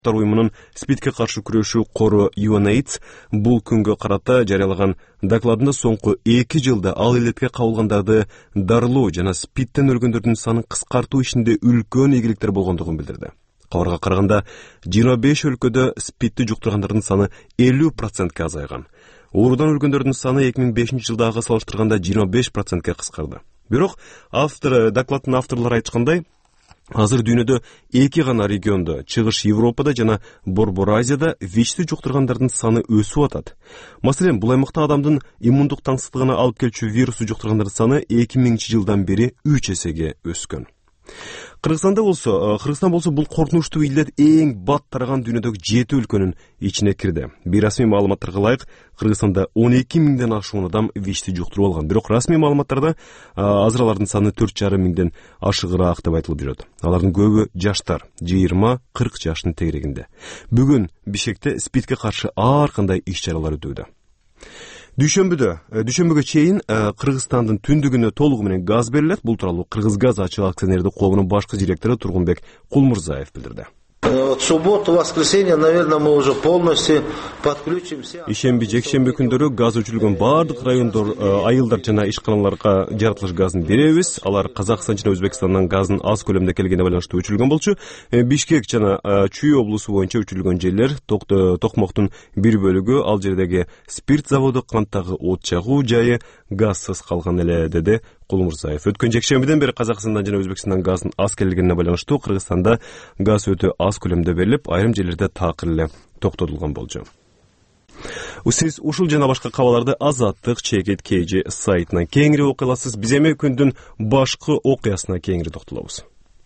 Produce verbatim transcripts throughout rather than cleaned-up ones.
уюмунун спидке каршы күрөшүү кору UNAIDS бул күнгө карата жарыялаган докладында соңку эки жылда ал илетке кабылгандарды дарылоо жана спидтен өлгөндөрдүн санын кыскартуу ишинде үлкөн ийгиликтер болгондугун билдирди. Кабарга караганда жыйырма беш өлкөдө спидти жуктургандардын саны элүү процентке азайган. Оорудан өлгөндөрдүн саны эки миң бешинчи жылдагы салыштырганда жыйырма беш процентке кыскарды. Бирок автор докладдын авторлору айткандай, азыр дүйнөдө эки гана региондо, Чыгыш Европада жана Борбор Азияда ВИЧти жуктургандардын саны өсүп атат. Маселен, бул аймакта адамдын иммундук таңсыздыгына алып келчү вирусу жуктургандардын саны эки миңинчи жылдан бери үч эсеге өскөн. Кыргызстанда болсо, Кыргызстан болсо бул коркунучтуу илет эң бат тараган дүйнөдөгү жети өлкөнүн ичине кирди. Бейрасмий маалыматтарга ылайык, Кыргызстанда он эки миңден ашуун адам ВИЧти жуктуруп алган. Бирок расмий маалыматтарда азыр алардын саны төрт жарым миңден ашыгыраак деп айтылып жүрөт. Алардын көбү жаштар, жыйырма кырк жаштын тегерегинде. Бүгүн Бишкекте спидке каршы ар кандай иш-чаралар өтүүдө. Дүйшөмбүдө, дүйшөмбүгө чейин Кыргызстандын түндүгүнө толугу менен газ берилет. Бул тууралуу Кыргызгаз ачык акционердик коомунун башкы директору Тургунбек Кулмурзаев билдирди. В субботу, воскресенье, наверное, мы уже полностью подключимся. Ишемби, жекшемби күндөрү газ өчүрүлгөн бардык райондор, айылдар жана ишканаларга жаратылыш газын беребиз. Алар Казакстан жана Өзбекстандан газын аз көлөмдө келгенине байланыштуу өчүрүлгөн болчу. Бишкек жана Чүй облусу боюнча өчүрүлгөн жерлер токмоктун бир бөлүгү, ал жердеги спирт заводу, канттагы от чагуу жайы газсыз калган эле, деди Кулмурзаев. Өткөн жекшембиден бери Казакстандан жана Өзбекстандан газдын аз келгенине байланыштуу Кыргызстанда газ өтө аз көлөмдө берилип, айрым жерлерде такыр эле токтотулган болчу. Сиз ушул жана башка кабарларды Азаттык Чекит Кейжи сайтынан кеңири окуй аласыз. Биз эми күндүн башкы окуясына кеңири токтолобуз.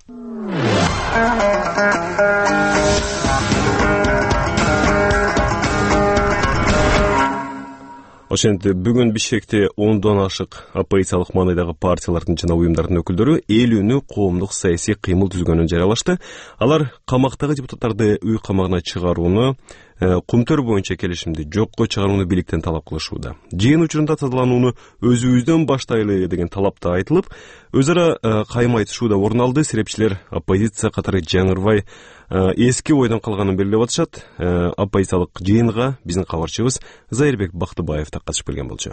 Ошентип, бүгүн Бишкекте ондон ашык оппозициялык маанайдагы партиялардын жана уюмдардын өкүлдөрү элүүнү коомдук саясий кыймыл түзгөнүн жарыялашты. Алар камактагы депутаттарды үй камагына чыгарууну, Кумтөр боюнча келишимди жокко чыгарууну бийликтен талап кылышууда. Жыйын учурунда тазаланууну өзүбүздөн баштайлы деген талапта айтылып, өз ара кайым айтышуу да орун алды. Серепчилер оппозиция катары жаңырбай эски ойдон калганын белгилеп атышат. Оппозициялык жыйынга биздин кабарчыбыз Зайырбек Бактыбаев да катышып келген болчу.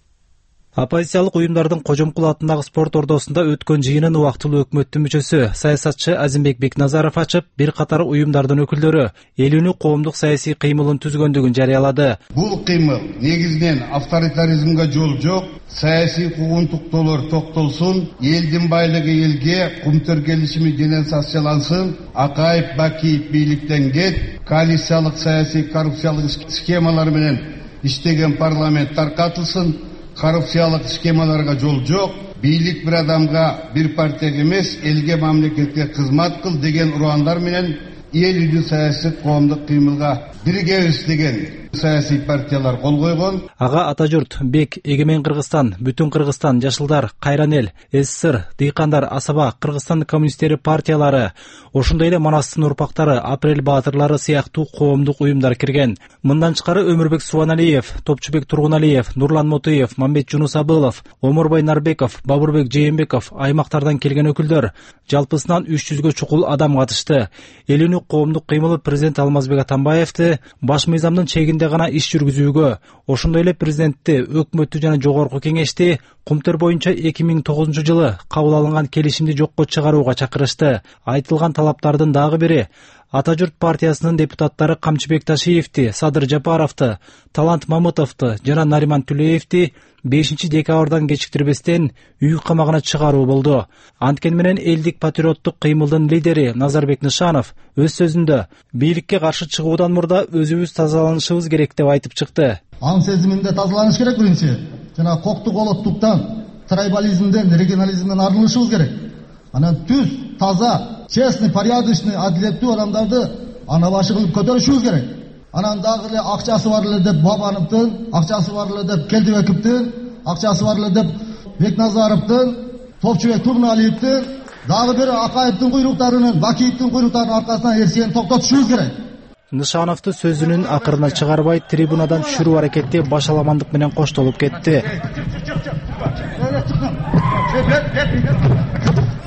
Оппозициялык уюмдардын Кожомкул атындагы спорт ордосунда өткөн жыйынын убактылуу өкмөттүн мүчөсү, саясатчы Азимбек Бекназаров ачып, бир катар уюмдардын өкүлдөрү элүүнү коомдук саясий кыймылын түзгөндүгүн жарыялады. Бул кыймыл негизинен авторитаризмге жол жок, саясий куугунтуктоолор токтолсун, элдин байлыгы элге, Кумтөр келишими денонсациялансын, Акаев Бакиев бийликтен кет, коалициялык саясий коррупциялык схемалар менен иштеген парламент таркатылсын, коррупциялык схемаларга жол жок, бийлик бир адамга, бир партияга эмес, элге, мамлекетке кызмат кыл деген ураандар менен элүүнү саясий коомдук кыймылга биригебиз деген саясий партиялар кол койгон. Ага Атажурт, Бек, Эгемен Кыргызстан, Бүтүн Кыргызстан, Жашылдар, Кайран эл, СССР, Дыйкандар, Асаба, Кыргызстан коммунисттери партиялары, ошондой эле Манастын урпактары, Апрель баатырлары сыяктуу коомдук уюмдар кирген. Мындан тышкары Өмүрбек Субаналиев, Топчубек Тургуналиев, Нурлан Мотуев, Мамбет Жунус Абылов, Омурбай Нарбеков, Бабурбек Жээнбеков аймактардан келген өкүлдөр. Жалпысынан үч жүзгө чукул адам катышты. Элүүнү коомдук кыймылы президент Алмазбек Атамбаевди баш мыйзамдын чегинде гана иш жүргүзүүгө, ошондой эле президентти, өкмөттү жана жогорку кеңешти Кумтөр боюнча эки миң тогузунчу жылы кабыл алынган келишимди жокко чыгарууга чакырышты. Айтылган талаптардын дагы бири Атажурт партиясынын депутаттары Камчыбек Ташиевти, Садыр Жапаровду, Талант Мамытовду жана Нариман Түлеевди бешинчи декабрдан кечиктирбестен үй камагына чыгаруу болду. Анткени менен элдик патриоттук кыймылдын лидери Назарбек Нышанов өз сөзүндө бийликке каршы чыгуудан мурда өзүбүз тазаланышыбыз керек деп айтып чыкты. Ан сезиминде тазаланыш керек биринчи. Жана коктук олоттуктан, трайбализмден, регионализмден арылышыбыз керек. Анан түз, таза, честный, порядочный, адилеттүү адамдарды ана башы кылып көтөрүшүбүз керек. Анан дагы эле акчасы бар эле деп Бабановдун, акчасы бар эле деп Келдибековдун, акчасы бар эле деп Бекназаровдун, Топчубек Тургуналиевдин, дагы бир Акаевдин куйруктарынын, Бакиевдин куйруктарынын аркасынан эрсени токтотушубуз керек. Нышановду сөзүнүн акырына чыгарбай трибунадан түшүрүү аракети башаламандык менен коштолуп кетти.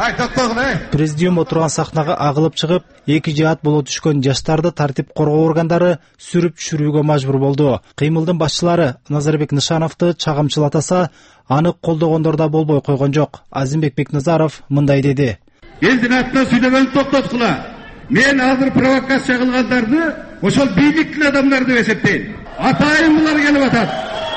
Президиум отурган сахнага агылып чыгып, эки жаат боло түшкөн жаштарды тартип коргоо органдары сүрүп түшүрүүгө мажбур болду. Кыймылдын башчылары Назарбек Нышановду чагымчылатаса, аны колдогондор да болбой койгон жок. Азимбек Бекназаров мындай деди. Элдин атынан сүйлөгөнү токтоткула. Мен азыр провокация кылгандарды ошол бийликтүү адамдар деп эсептейм. Атайын булар келип атат.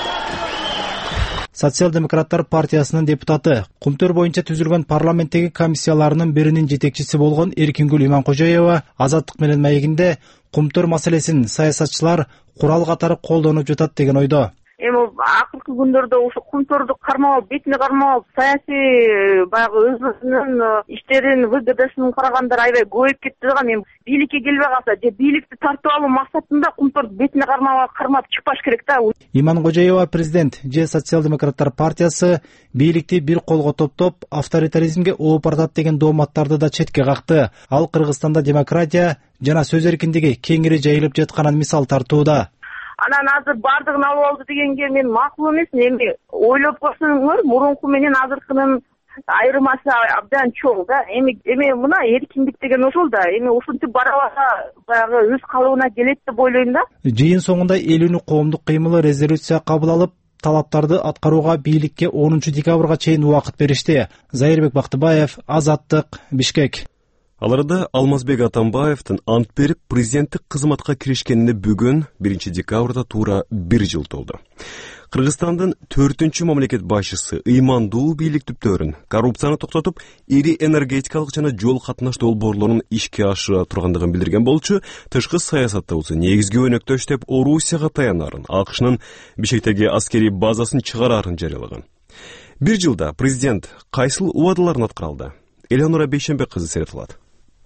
Социал-демократтар партиясынын депутаты, Кумтөр боюнча түзүлгөн парламенттеги комиссияларынын биринин жетекчиси болгон Эркингүл Иманкожоева Азаттык менен маегинде Кумтөр маселесин саясатчылар курал катары колдонуп жатат деген ойдо. Эми акыркы күндөрдө ошо Кумтөрдү кармап алып, бетине кармап алып, саясий баягы өзүнүн иштерин, выгодасынын карагандар аябай көбөйүп кетти дагы. Эми бийликке келбей калса, же бийликти тартып алуу максатында Кумтөрдү бетине кармап кармап чыкпаш керек да. Иманкожоева президент же социал-демократтар партиясы бийликти бир колго топтоп, авторитаризмге ооп баратат деген дооматтарды да четке какты. Ал Кыргызстанда демократия жана сөз эркиндиги кеңири жайылып жатканын мисал тартууда. Анан азыр бардыгын алып алды дегенге мен макул эмесмин. Эми ойлоп көрсөңөр, мурунку менен азыркынын айырмасы абдан чоң да. Эми эми мына эркиндик деген ошол да. Эми ушинтип бара бара баягы өз калыбына келет деп ойлойм да. Жыйын соңунда элүүнү коомдук кыймылы резолюция кабыл алып, талаптарды аткарууга бийликке онунчу декабрга чейин убакыт беришти. Зайырбек Бактыбаев, Азаттык, Бишкек. Аларда Алмазбек Атамбаевдин ант берип президенттик кызматка киришкенине бүгүн биринчи декабрда туура бир жыл толду. Кыргызстандын төртүнчү мамлекет башчысы ыймандуу бийлик түптөрүн, коррупцияны токтотуп, ири энергетикалык жана жол катнаш долбоорлорун ишке ашыра тургандыгын билдирген болчу, тышкы саясатта болсо негизги өнөктөш деп Орусияга таянарын, АКШнын Бишкектеги аскерий базасын чыгарарын жарыялаган. Бир жылда президент кайсыл убадаларын аткара алды? Элеонора Бейшембек кызы серет кылат.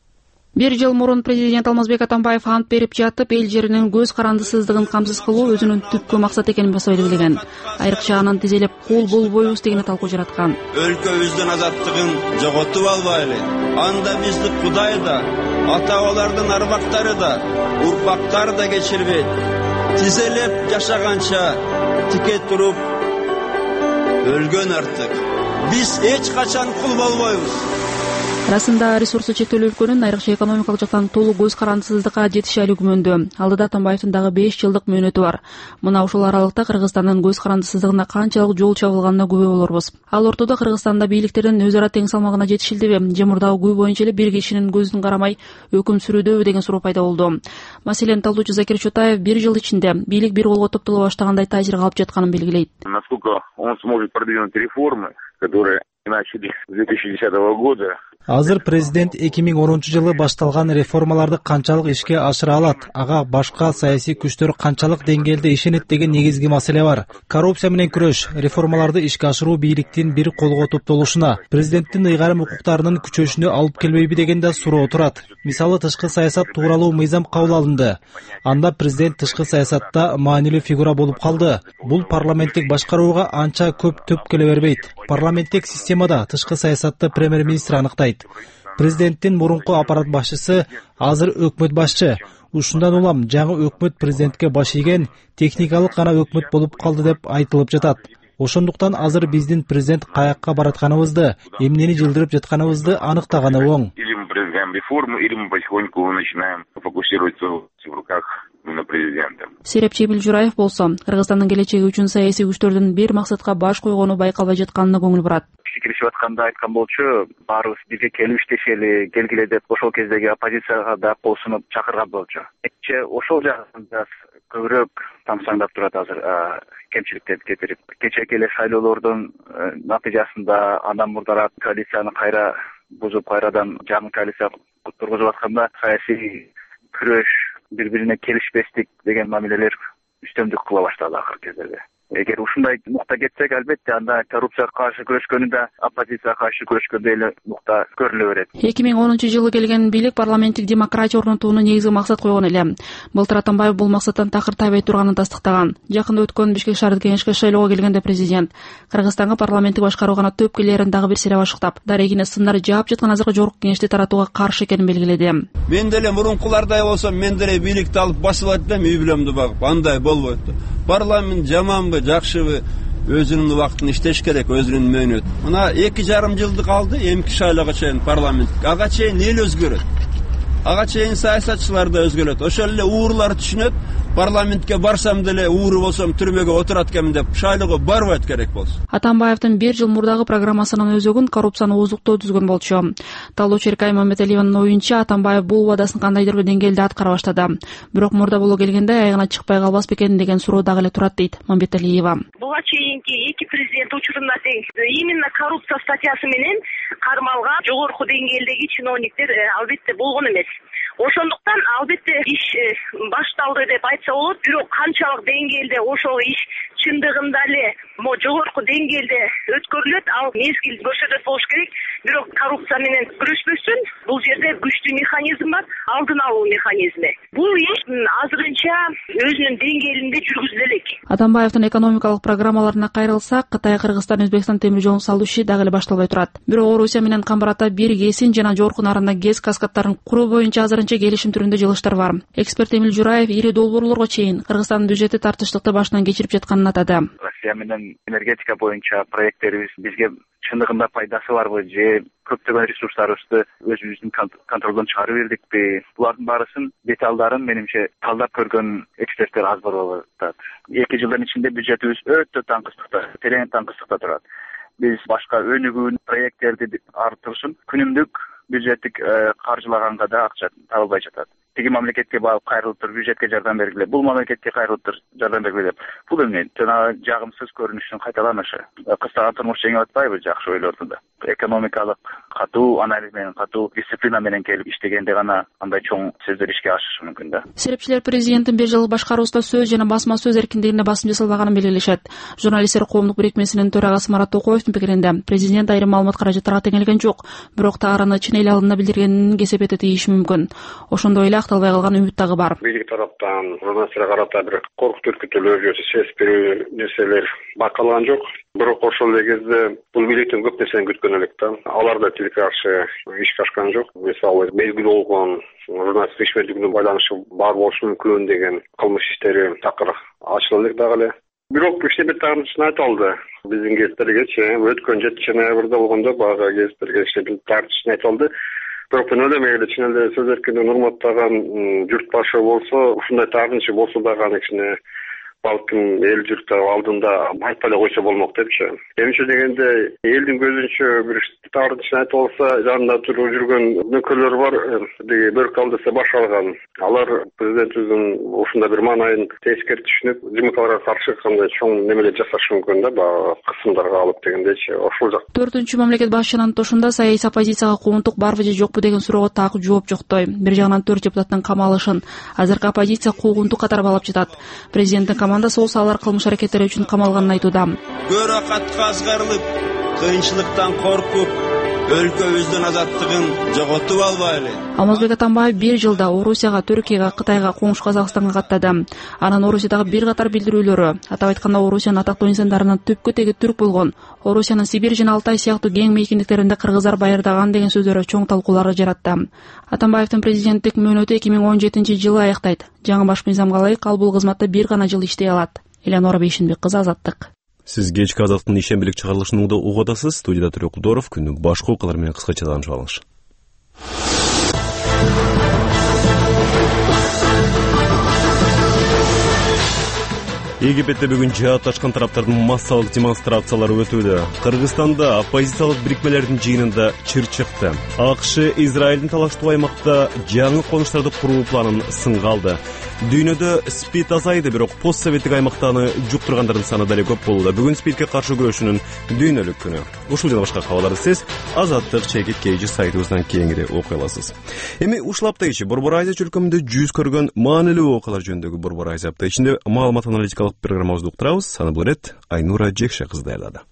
Бир жыл мурун президент Алмазбек Атамбаев ант берип жатып, эл жеринин көз карандысыздыгын камсыз кылуу өзүнүн түпкү максат экенин басып белгилеген. Айрыкча анын тизелеп кул болбойбуз деген талкуу жараткан. Өлкөбүздүн азаттыгын жоготуп албайлы. Анда бизди Кудай да, ата-бабалардын арбактары да, урпактары да кечирбейт. Тизелеп жашаганча тике туруп өлгөн артык. Биз эч качан кул болбойбуз. Расында ресурсу чектелүү өлкөнүн айрыкча экономикалык жактан толук көз карандысыздыкка жетиши али күмөндүү. Алдыда Атамбаевдин дагы беш жылдык мөөнөтү бар. Мына ушул аралыкта Кыргызстандын көз карандысыздыгына канчалык жол чабылганына күбө болорбуз. Ал ортодо Кыргызстанда бийликтердин өз ара тең салмагына жетишилдиби, же мурдагы күбө боюнча эле бир кишинин көзүн карамай өкүм сүрүүдөбү деген суроо пайда болду. Маселен, талдоочу Закир Чотаев бир жыл ичинде бийлик бир колго топтоло баштагандай таасир калып жатканын белгилейт. Насколько он сможет продвинуть реформы, которые начали с две тысячи десятого года. Азыр президент эки миң онунчу жылы башталган реформаларды канчалык ишке ашыра алат, ага башка саясий күчтөр канчалык деңгээлде ишенет деген негизги маселе бар. Коррупция менен күрөш, реформаларды ишке ашыруу бийликтин бир колго топтолушуна, президенттин ыйгарым укуктарынын күчөшүнө алып келбейби деген да суроо турат. Мисалы, тышкы саясат тууралуу мыйзам кабыл алынды. Анда президент тышкы саясатта маанилүү фигура болуп калды. Бул парламенттик башкарууга анча көп төп келе бербейт. Парламенттик системада тышкы саясатты премьер-министр аныктайт. Президенттин мурунку аппарат башчысы азыр өкмөт башчы. Ушундан улам жаңы өкмөт президентке баш ийген техникалык гана өкмөт болуп калды деп айтылып жатат. Ошондуктан азыр биздин президент каякка баратканыбызды, эмнени жылдырып жатканыбызды аныктаганы оң. Или мы продвигаем реформу, или мы потихоньку начинаем фокусироваться в руках президента. Сереп Чебилжураев болсо, Кыргызстандын келечеги үчүн саясий күчтөрдүн бир максатка баш койгону байкалбай жатканына көңүл бурат. Киришип атканда айткан болчу, баарыбыз бирге келип иштешели, келгиле деп ошол кездеги оппозицияга да кол сунуп чакырган болчу. Экче ошол жагында көбүрөөк тамсаңдап турат азыр кемчиликтерди кетирип. Кечээки эле шайлоолордун натыйжасында андан мурдараак коалицияны кайра бузуп, кайрадан жаңы коалиция тургузуп атканда саясий күрөш, бири-бирине келишпестик деген мамилелер үстөмдүк кыла баштады акыркы кездерде. Эгер ушундай нукта кетсек, албетте анда коррупцияга каршы күрөшкөнү да оппозицияга каршы күрөшкөндөй эле нукта көрүнө берет. эки миң онунчу жылы келген бийлик парламенттик демократия орнотууну негизги максат койгон эле. Былтыр Атамбаев бул максаттан такыр табай турганын тастыктаган. Жакында өткөн Бишкек шаардык кеңешке шайлоого келгенде президент Кыргызстанга парламенттик башкаруу гана төп келерин дагы бир сере башыктап, дарегине сындар жаап жаткан азыркы жогорку кеңешти таратууга каршы экенин белгиледи. Мен деле мурункулардай болсом, мен деле бийликти алып басып атам, үй бүлөмдү багып, андай болбойт. Парламент жаманбы, жакшыбы? өзүнүн убактын иштеш керек, өзүнүн мөөнөт. Мына эки жарым жылды калды эмки шайлоого чейин парламент. Ага чейин эл өзгөрөт. Ага чейин саясатчылар да өзгөрөт. Ошол эле уурлар түшүнөт. Парламентке барсам деле ууру болсом түрмөгө отурат экенмин деп шайлоого барбайт керек болсо. Атамбаевдин бир жыл мурдагы программасынын өзөгүн коррупцияны ооздуктоо түзгөн болчу. Талоочу Эркай Маматалиеванын оюнча, Атамбаев бул убадасын кандайдыр бир деңгээлде аткара баштады. Бирок мурда боло келгенде аягына чыкпай калбас бекен деген суроо дагы эле турат дейт Маматалиева. Буга чейинки эки президент учурунда тең именно коррупция статьясы менен кармалган жогорку деңгээлдеги чиновниктер албетте болгон эмес. Ошондуктан албетте иш башталды деп айтса болот, бирок канчалык деңгээлде ошол иш чындыгында эле мо жогорку деңгээлде өткөрүлөт, ал мезгил көрсөтөт болуш керек. Бирок коррупция менен күрөшпөсүн бул жерде күчтүү механизм бар, алдын алуу механизми. Бул иш азырынча өзүнүн деңгээлинде жүргүзүлө элек. Атамбаевдин экономикалык программаларына кайрылсак, Кытай, Кыргызстан, Өзбекстан темир жолун салуу иши дагы эле башталбай турат. Бирок Орусия менен Камбарата бир кесин жана жогорку нарында гез каскадтарын куруу боюнча азырынча келишим түрүндө жылыштар бар. Эксперт Эмил Жураев ири долбоорлорго чейин Кыргызстандын бюджети тартыштыкты башынан кечирип жатканын атады. Россия менен энергетика боюнча проекттерибиз бизге чындыгында пайдасы барбы же көптөгөн ресурстарыбызды өзүбүздүн контролдон чыгарып бердикпи? Булардын баарысын деталдарын менимче талдап көргөн эксперттер аз болуп атат. Эки жылдын ичинде бюджетибиз өтө таңкыстыкта, терең таңкыстыкта турат. Биз башка өнүгүүнү проекттерди артырышын күнүмдүк бюджеттик каржылаганга да акча табылбай жатат. Тиги мамлекетке барып кайрылып туруп бюджетке жардам бергиле, бул мамлекетке кайрылып туруп жардам бергиле деп. Бул эмне? Жана жагымсыз көрүнүштүн кайталанышы. Кыстаган турмуш жеңип атпайбы жакшы ойлорду да. Экономикалык катуу анализ менен, катуу дисциплина менен келип иштегенде гана андай чоң сөздөр ишке ашышы мүмкүн да. Серепчилер президенттин бир жылдык башкаруусунда сөз жана басма сөз эркиндигине басым жасалбаганын белгилешет. Журналисттер коомдук бирикмесинин төрагасы Марат Токоевдин пикиринде президент айрым маалымат каражаттарга теңелген жок, бирок таараны чын эле алдында билдиргенин кесеп ете тийиши мүмкүн. Ошондой эле акталбай калган үмүт дагы бар. Бийлик тараптан журналисттерге карата бир коркутуу үркүтүүлөр, сес берүү нерселер байкалган жок. Бирок ошол эле кезде бул бийликтен көп нерсени күткөн элек да. Алар да тилге каршы ишке ашкан жок. Мисалы, мезгил болгон журналисттик ишмердигине байланышы бар болушу мүмкүн деген кылмыш иштери такыр ачыла элек дагы эле. Бирок иште бир тагырчын айтылды. Биздин кездергечи өткөн жетинчи ноябрда болгондо бага кездерге иште бир тагырчын айтылды. Бирок мен ойлойм, эгер чын эле сөз эркиндигин урматтаган журт башы болсо, ушундай тагырчы болсо дагы аны кичине балким эл журт алдында айтпай эле койсо болмок депчи. Эмне дегенде элдин көзүнчө бир тагырчын айтып алса, жанында туруп жүргөн нөкөрлөр бар, деги бөрк алдысы баш алган. Алар президентибиздин ушундай бир маанайын тескери түшүнүп, жымыкаларга каршы кандай чоң немелер жасашы мүмкүн да, баягы кысымдарга алып дегендечи, ошол жак. Төртүнчү мамлекет башчынын тошунда саясий оппозицияга куугунтук барбы же жокпу деген суроого так жооп жоктой. Бир жагынан төрт депутаттын камалышын азыркы оппозиция куугунтук катары балап жатат. Президенттин командасы болсо алар кылмыш аракеттери үчүн камалганын айтууда. Көрө катка азгарылып, кыйынчылыктан коркуп, өлкөбүздүн азаттыгын жоготуп албайлы. Алмазбек Атамбаев бир жылда Орусияга, Түркияга, Кытайга, Коңшу Казакстанга каттады. Анан Орусиядагы бир катар билдирүүлөрү, атап айтканда Орусиянын атактуу инсандарынын түпкү теги түрк болгон, Орусиянын Сибирь жана Алтай сыяктуу кең мейкиндиктеринде кыргыздар байырдаган деген сөздөрү чоң талкууларды жаратты. Атамбаевдин президенттик мөөнөтү эки миң он жетинчи жылы аяктайт. Жаңы баш мыйзамга ылайык ал бул кызматта бир гана жыл иштей алат. Элеонора Бейшенбек кызы, Азаттык. Сиз кечки Азаттыктын ишембилик чыгарылышын угуп атасыз. Студияда Төрөк Кудоров. Күндүн башка окуялар менен кыскача таанышып алыңыз. Египетте бүгүн жаатташкан тараптардын массалык демонстрациялары өтүүдө. Кыргызстанда оппозициялык бирикмелердин жыйынында чыр чыкты. АКШ Израилдин талаштуу аймакта жаңы конуштарды куруу планын сынга алды. Дүйнөдө СПИД азайды, бирок постсоветтик аймактаны жуктургандардын саны дале көп болууда. Бүгүн СПИДке каршы күрөшүүнүн дүйнөлүк күнү. Ушул жана башка кабарларды сиз Азаттык чекит кейжи сайтыбыздан кеңири окуй аласыз. Эми ушул апта ичи Борбор Азия чөлкөмүндө жүз көргөн маанилүү окуялар жөнүндөгү Борбор Азия апта ичинде маалымат аналитикалык программабызды уктурабыз. Аны бул ирет Айнура Жекше кызы даярдады.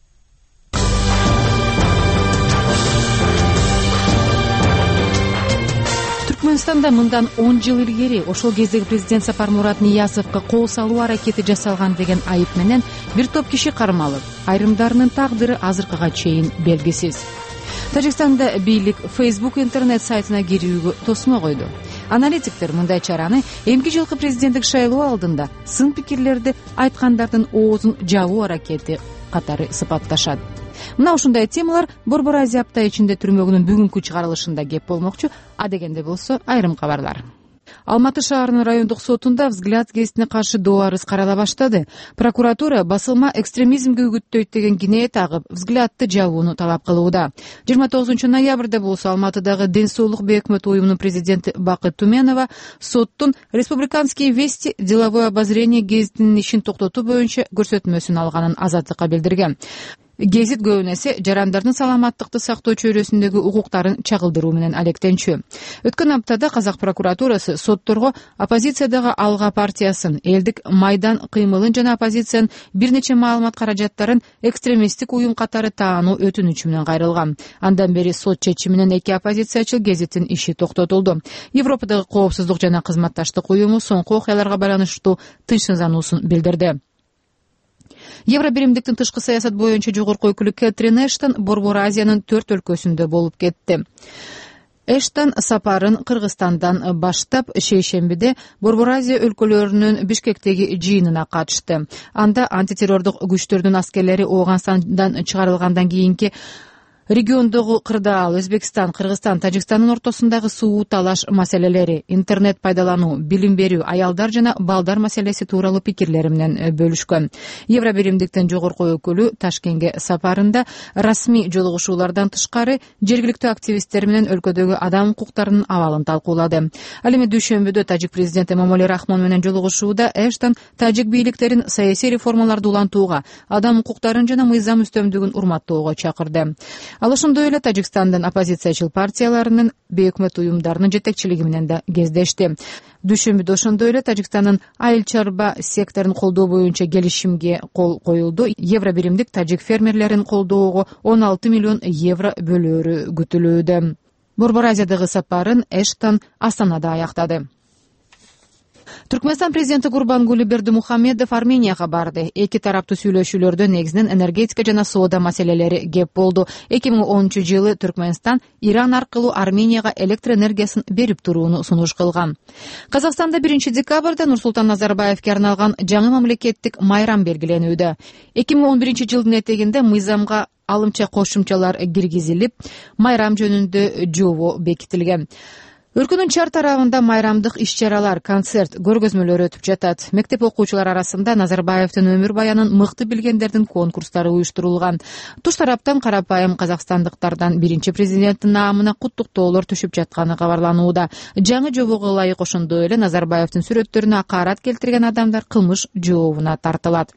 Түркмөнстанда мындан он жыл илгери ошол кездеги президент Сапармурат Ниязовго кол салуу аракети жасалган деген айып менен бир топ киши кармалып, айрымдарынын тагдыры азыркыга чейин белгисиз. Тажикстанда бийлик Facebook интернет сайтына кирүүгө тосмо койду. Аналитиктер мындай чараны эмки жылкы президенттик шайлоо алдында сын пикирлерди айткандардын оозун жабуу аракети катары сыпатташат. Мына ушундай темалар Борбор Азия апта ичинде түрмөгүнүн бүгүнкү чыгарылышында кеп болмокчу. А дегенде болсо айрым кабарлар. Алматы шаарынын райондук сотунда «Взгляд» гезитине каршы доо арыз карала баштады. Прокуратура басылма экстремизмге үгүттөйт деген кинее тагып, «Взгляд'ты жабууну талап кылууда. жыйырма тогузунчу ноябрда болсо Алматыдагы Ден соолук бейөкмөт уюмунун президенти Бакыт Туменова соттун «Республиканские вести» деловое обозрение гезитинин ишин токтотуу боюнча көрсөтмөсүн алганын Азаттыкка билдирген. Гезит көбүн эсе жарандардын саламаттыкты сактоо чөйрөсүндөгү укуктарын чагылдыруу менен алектенчү. Өткөн аптада Казак прокуратурасы сотторго оппозициядагы Алга партиясын, элдик Майдан кыймылын жана оппозициянын бир нече маалымат каражаттарын экстремисттик уюм катары таануу өтүнүчү менен кайрылган. Андан бери сот чечиминен эки оппозициячыл гезиттин иши токтотулду. Европадагы коопсуздук жана кызматташтык уюму соңку окуяларга байланыштуу тынчсыздануусун билдирди. Евробиримдиктин тышкы саясат боюнча жогорку өкүлү Кэтрин Эштон Борбор Азиянын төрт өлкөсүндө болуп кетти. Эштон сапарын Кыргызстандан баштап шейшембиде Борбор Азия өлкөлөрүнүн Бишкектеги жыйынына катышты. Анда антитеррордук күчтөрдүн аскерлери Ооганстандан чыгарылгандан кийинки региондогу кырдаал, Өзбекстан, Кыргызстан, Тажикстандын ортосундагы суу талаш маселелери, интернет пайдалануу, билим берүү, аялдар жана балдар маселеси тууралуу пикирлери менен бөлүшкөн. Евробиримдиктин жогорку өкүлү Ташкентке сапарында расмий жолугушуулардан тышкары жергиликтүү активисттер менен өлкөдөгү адам укуктарынын абалын талкуулады. Ал эми дүйшөмбүдө тажик президенти Эмомали Рахмон менен жолугушууда Эштон тажик бийликтерин саясий реформаларды улантууга, адам укуктарын жана мыйзам үстөмдүгүн урматтоого чакырды. Ал ошондой эле Тажикстандын оппозициячыл партияларынын бейөкмөт уюмдарынын жетекчилиги менен да кездешти. Дүйшөмбүдө ошондой эле Тажикстандын айыл чарба секторун колдоо боюнча келишимге кол коюлду. Евробиримдик тажик фермерлерин колдоого он алты миллион евро бөлөөрү күтүлүүдө. Борбор Азиядагы сапарын Эштон Астанада аяктады. Түркмөнстан президенти Гурбангулы Бердимухамедов Арменияга барды. Эки тараптуу сүйлөшүүлөрдө негизинен энергетика жана соода маселелери кеп болду. эки миң онунчу жылы Түркмөнстан Иран аркылуу Арменияга электр энергиясын берип турууну сунуш кылган. Казакстанда биринчи декабрда Нурсултан Назарбаевке арналган жаңы мамлекеттик майрам белгиленүүдө. эки миң он биринчи жылдын этегинде мыйзамга алымча кошумчалар киргизилип, майрам жөнүндө жобо бекитилген. Өлкөнүн чар тарабында майрамдык иш-чаралар, концерт, көргөзмөлөр өтүп жатат. Мектеп окуучулары арасында Назарбаевдин өмүр баянын мыкты билгендердин конкурстары уюштурулган. Туш тараптан карапайым казакстандыктардан биринчи президенттин наамына куттуктоолор түшүп жатканы кабарланууда. Жаңы жобого ылайык ошондой эле Назарбаевдин сүрөттөрүнө акаарат келтирген адамдар кылмыш жообуна тартылат.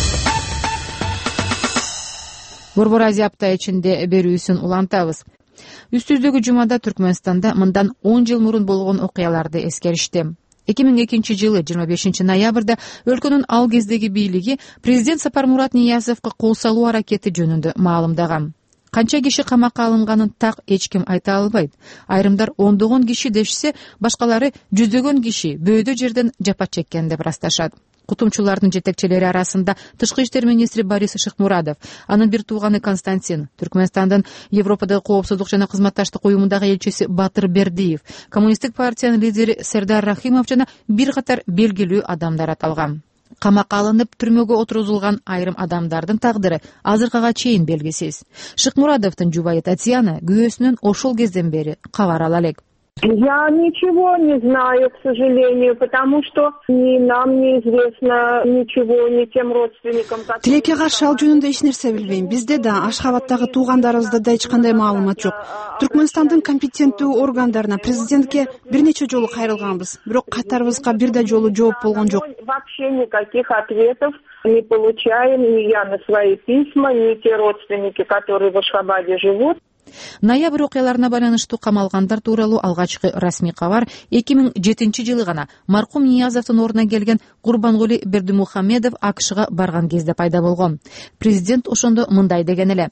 Борбор Азия апта ичинде берүүсүн улантабыз. Үстүздөгү жумада Түркмөнстанда мындан он жыл мурун болгон окуяларды эскеришти. эки миң экинчи жылы жыйырма бешинчи ноябрда өлкөнүн ал кездеги бийлиги президент Сапармурат Ниязовго кол салуу аракети жөнүндө маалымдаган. Канча киши камакка алынганын так эч ким айта албайт. Айрымдар ондогон киши дешсе, башкалары жүздөгөн киши бөөдө жерден жапа чеккен деп ырасташат. Кутумчулардын жетекчилери арасында тышкы иштер министри Борис Шыкмурадов, анын бир тууганы Константин, Түркмөнстандын Европадагы коопсуздук жана кызматташтык уюмундагы элчиси Батыр Бердиев, коммунисттик партиянын лидери Сердар Рахимов жана бир катар белгилүү адамдар аталган. Камакка алынып, түрмөгө отурузулган айрым адамдардын тагдыры азыркыга чейин белгисиз. Шыкмурадовдун жубайы Татьяна күйөөсүнөн ошол кезден бери кабар ала элек. Я ничего не знаю, к сожалению, потому что ни нам неизвестно ничего, ни тем родственникам, которые... Тилекке каршы ал жөнүндө эч нерсе билбейм. Бизде да Ашхабадтагы туугандарыбызда да эч кандай маалымат жок. Түркмөнстандын компетенттүү органдарына, президентке бир нече жолу кайрылганбыз, бирок катарыбызга бир да жолу жооп болгон жок. Вообще никаких ответов не получаем ни я на свои письма, ни те родственники, которые в Ашхабаде живут. Ноябрь окуяларына байланыштуу камалгандар тууралуу алгачкы расмий кабар эки миң жетинчи жылы гана маркум Ниязовдун ордуна келген Гурбангули Бердимухамедов АКШга барган кезде пайда болгон. Президент ошондо мындай деген эле.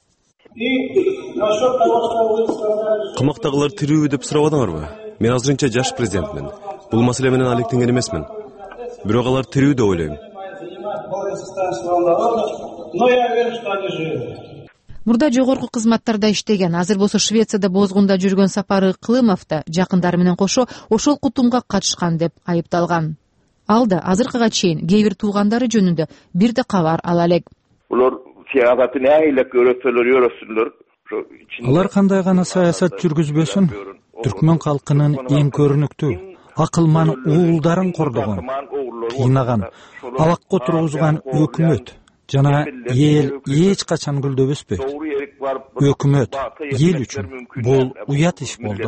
Камактагылар тирүү деп сурабадыңарбы? Мен азырынча жаш президентмин. Бул маселе менен алектенген эмесмин. Бирок алар тирүү деп ойлойм. Мурда жогорку кызматтарда иштеген, азыр болсо Швецияда бозгунда жүргөн Сапар Ыкылымов да жакындары менен кошо ошол кутумга катышкан деп айыпталган. Ал да азыркыга чейин кээ бир туугандары жөнүндө бир да кабар ала элек. Улар саясатын айлап көрөсөлөр көрөсүлөр. Алар кандай гана саясат жүргүзбөсүн, түркмөн калкынын эң көрүнүктүү, акылман уулдарын кордогон, кыйнаган, абакка тургузган өкмөт жана эл эч качан гүлдөбөспөйт. Өкмөт эл үчүн бул уят иш болду.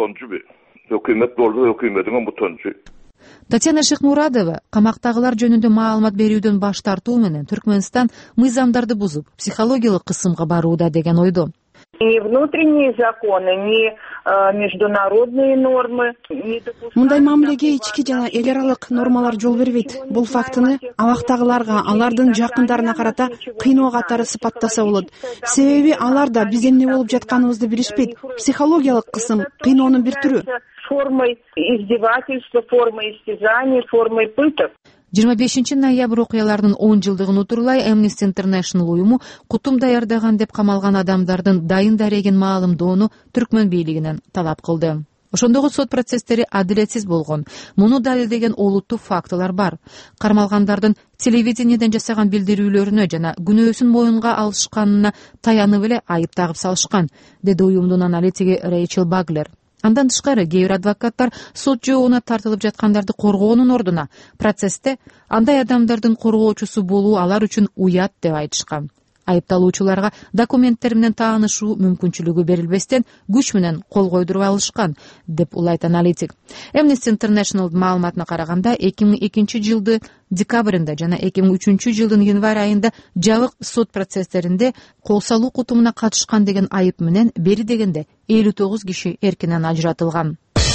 Өкмөт болду, өкмөтүнүн бутончу. Татьяна Шихмурадова камактагылар жөнүндө маалымат берүүдөн баш тартуу менен Түркмөнстан мыйзамдарды бузуп, психологиялык кысымга барууда деген ойдо. Ни внутренние законы, ни международные нормы. Мындай мамилеге ички жана эл аралык нормалар жол бербейт. Бул фактыны абактагыларга, алардын жакындарына карата кыйноо катары сыпаттаса болот. Себеби алар да биз эмне болуп жатканыбызды билишпейт. Психологиялык кысым кыйноонун бир түрү. Формой издевательства, формой истязаний, формой пыток. жыйырма бешинчи ноябрь окуяларынын он жылдыгын утурлай Amnesty International уюму кутум даярдаган деп камалган адамдардын дайын дарегин маалымдоону Түркмөн бийлигинен талап кылды. Ошондогу сот процесстери адилетсиз болгон. Муну далилдеген олуттуу фактылар бар. Кармалгандардын телевидениеден жасаган билдирүүлөрүнө жана күнөөсүн моюнга алышканына таянып эле айып тагып салышкан, деди уюмдун аналитиги Рэйчел Баглер. Андан тышкары кээ бир адвокаттар сот жообуна тартылып жаткандарды коргоонун ордуна процессте андай адамдардын коргоочусу болуу алар үчүн уят деп айтышкан. Айыпталуучуларга документтер менен таанышуу мүмкүнчүлүгү берилбестен күч менен кол койдуруп алышкан, деп улайт аналитик. Amnesty International маалыматына караганда эки миң экинчи жылды декабрында жана эки миң үчүнчү жылдын январь айында жабык сот процесстеринде кол салуу кутумуна катышкан деген айып менен бери дегенде элүү тогуз киши эркинен ажыратылган.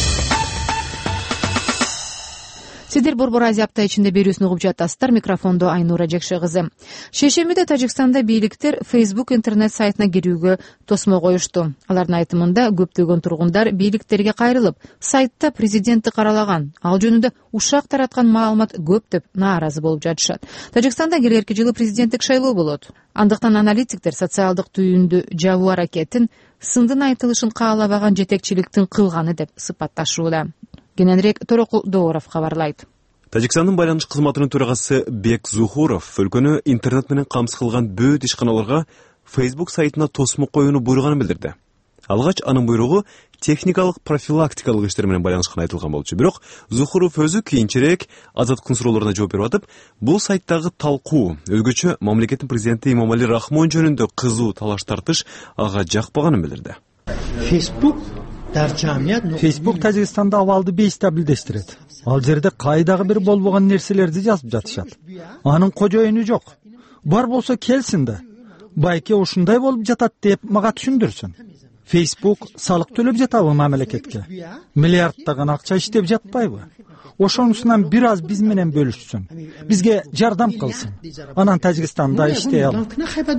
Сиздер Борбор Азия апта ичинде берүүсүн угуп жатасыздар. Микрофондо Айнура Жекше кызы. Шейшембиде Тажикстанда бийликтер Facebook интернет сайтына кирүүгө тосмо коюшту. Алардын айтымында көптөгөн тургундар бийликтерге кайрылып, сайтта президентти каралаган, ал жөнүндө ушак тараткан маалымат көп деп нааразы болуп жатышат. Тажикстанда келерки жылы президенттик шайлоо болот. Андыктан аналитиктер социалдык түйүндү жабуу аракетин сындын айтылышын каалабаган жетекчиликтин кылганы деп сыпатташууда. Кененирээк Торокул Дооров кабарлайт. Тажикстандын байланыш кызматынын төрагасы Бек Зухуров өлкөнү интернет менен камсыз кылган бөт ишканаларга Facebook сайтына тосмо коюуну буйруганын билдирди. Алгач анын буйругу техникалык профилактикалык иштер менен байланышкан айтылган болчу. Бирок Зухуров өзү кийинчерээк Азаттыктын суроолоруна жооп берип атып, бул сайттагы талкуу өзгөчө мамлекеттин президенти Эмомали Рахмон жөнүндө кызуу талаш тартыш ага жакпаганын билдирди. Facebook Facebook Тажикстанда абалды бейстабилдештирет. Ал жерде кайдагы бир болбогон нерселерди жазып жатышат. Анын кожоюну жок. Бар болсо келсин да. Байке ушундай болуп жатат деп мага түшүндүрсүн. Facebook салык төлөп жатабы мамлекетке? Миллиарддаган акча иштеп жатпайбы? Ошонусунан бир аз биз менен бөлүшсүн. Бизге жардам кылсын. Анан Тажикстанда иштей алат.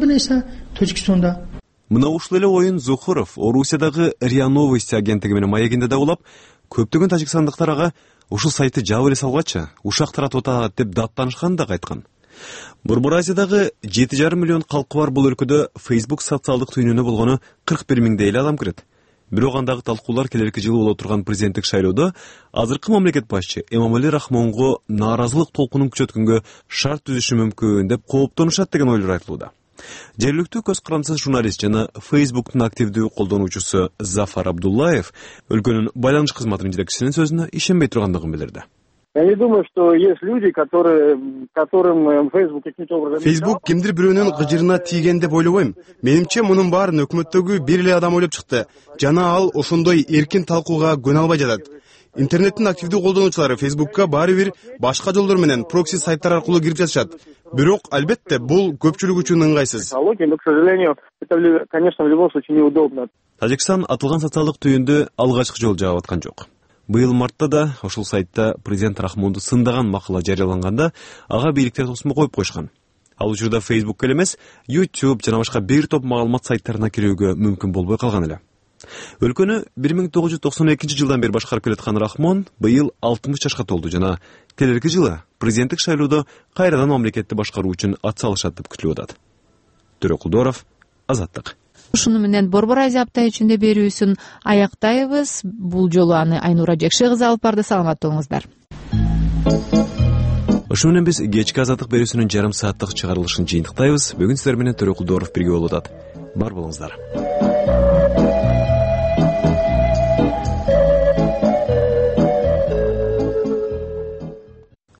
Мына ушул эле оюн Зухуров Орусиядагы РИА Новости агенттиги менен маегинде да улап, көптөгөн тажикстандыктар ага ушул сайтты жабып эле салгачы, ушак таратып атат деп даттанышканын да айткан. Борбор Азиядагы жети жарым миллион калкы бар бул өлкөдө Facebook социалдык түйүнүнө болгону кырк бир миңдей эле адам кирет. Бирок андагы талкуулар келерки жылы боло турган президенттик шайлоодо азыркы мамлекет башчы Эмомали Рахмонго нааразылык толкунун күчөткөнгө шарт түзүшү мүмкүн деп кооптонушат деген ойлор айтылууда. Жергиликтүү көз карандысыз журналист жана Facebooktун активдүү колдонуучусу Зафар Абдуллаев өлкөнүн байланыш кызматынын жетекчисинин сөзүнө ишенбей тургандыгын билдирди. Я не думаю, что есть люди, которые, которым Facebook каким-то образом... Facebook кимдир бирөөнүн гыжырына тийген деп ойлобойм. Менимче мунун баарын өкмөттөгү бир эле адам ойлоп чыкты. Жана ал ошондой эркин талкууга көнө албай жатат. Интернеттин активдүү колдонуучулары Facebookка баары бир башка жолдор менен прокси сайттар аркылуу кирип жатышат. Бирок албетте бул көпчүлүк үчүн ыңгайсыз. Но, к сожалению, это, конечно, в любом случае неудобно. Тажикстан атылган социалдык түйүндү алгачкы жолу жаап аткан жок. Быйыл мартта да ушул сайтта президент Рахмонду сындаган макала жарыяланганда ага бийликтер тосмо коюп койшкан. Ал учурда Facebook эле эмес, YouTube жана башка бир топ маалымат сайттарына кирүүгө мүмкүн болбой калган эле. Өлкөнү бир миң тогуз жүз токсон экинчи жылдан бери башкарып келаткан Рахмон быйыл алтымыш жашка толду жана келерки жылы президенттик шайлоодо кайрадан мамлекетти башкаруу үчүн ат салышат деп күтүлүп атат. Төрөкулдоров, Азаттык. Ушуну менен Борбор Азия апта ичинде берүүсүн аяктайбыз. Бул жолу аны Айнура Жекше кызы алып барды. Саламатта болуңуздар. Ошо менен биз кечки азаттык берүүсүнүн жарым сааттык чыгарылышын жыйынтыктайбыз. Бүгүн сиздер менен Төрөкулдоров бирге болуп атат. Бар болуңуздар.